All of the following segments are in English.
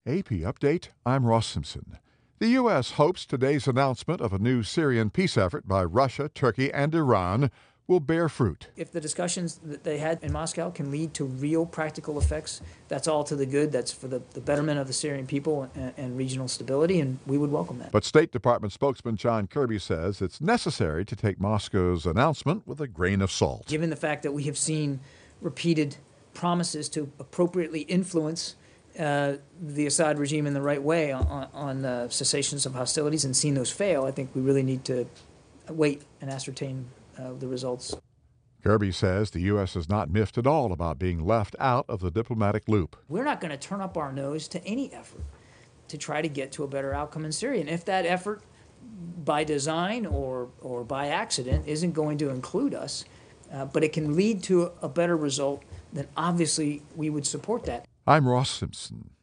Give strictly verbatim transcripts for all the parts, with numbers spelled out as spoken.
A P Update, I'm Ross Simpson. The U S hopes today's announcement of a new Syrian peace effort by Russia, Turkey, and Iran will bear fruit. If the discussions that they had in Moscow can lead to real practical effects, that's all to the good. That's for the, the betterment of the Syrian people and, and regional stability, and we would welcome that. But State Department spokesman John Kirby says it's necessary to take Moscow's announcement with a grain of salt. Given the fact that we have seen repeated promises to appropriately influence Uh, the Assad regime in the right way on, on uh, cessations of hostilities and seen those fail, I think we really need to wait and ascertain uh, the results. Kirby says the U S is not miffed at all about being left out of the diplomatic loop. We're not going to turn up our nose to any effort to try to get to a better outcome in Syria. And if that effort, by design or, or by accident, isn't going to include us, uh, but it can lead to a, a better result, then obviously we would support that. I'm Ross Simpson.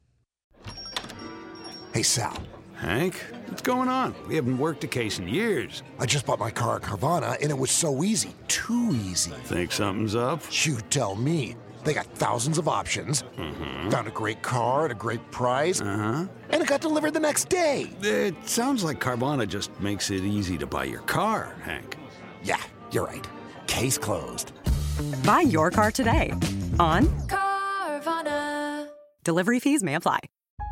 Hey, Sal. Hank, what's going on? We haven't worked a case in years. I just bought my car at Carvana, and it was so easy. Too easy. Think something's up? You tell me. They got thousands of options. Mm-hmm. Found a great car at a great price. Uh-huh. And it got delivered the next day. It sounds like Carvana just makes it easy to buy your car, Hank. Yeah, you're right. Case closed. Buy your car today on Carvana. Delivery fees may apply.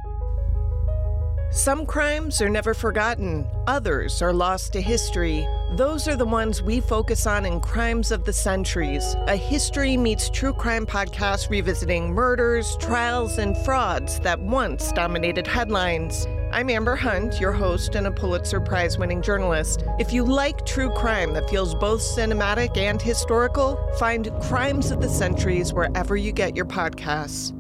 Some crimes are never forgotten. Others are lost to history. Those are the ones we focus on in Crimes of the Centuries, a history meets true crime podcast revisiting murders, trials, and frauds that once dominated headlines. I'm Amber Hunt, your host and a Pulitzer Prize-winning journalist. If you like true crime that feels both cinematic and historical, find Crimes of the Centuries wherever you get your podcasts.